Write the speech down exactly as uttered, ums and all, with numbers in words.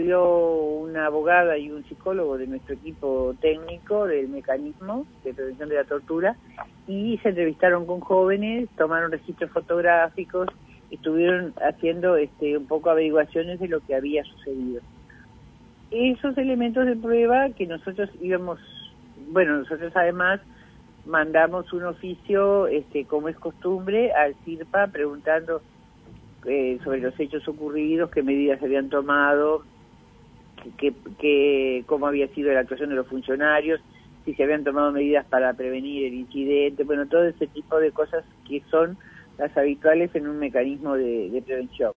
concurrió una abogada y un psicólogo de nuestro equipo técnico del mecanismo de prevención de la tortura, y se entrevistaron con jóvenes, tomaron registros fotográficos y estuvieron haciendo este, un poco averiguaciones de lo que había sucedido. Esos elementos de prueba que nosotros íbamos, bueno, nosotros además mandamos un oficio, este, como es costumbre, al CIRPA preguntando eh, sobre los hechos ocurridos, qué medidas se habían tomado, que, que, cómo había sido la actuación de los funcionarios, si se habían tomado medidas para prevenir el incidente, bueno, todo ese tipo de cosas que son las habituales en un mecanismo de, de prevención.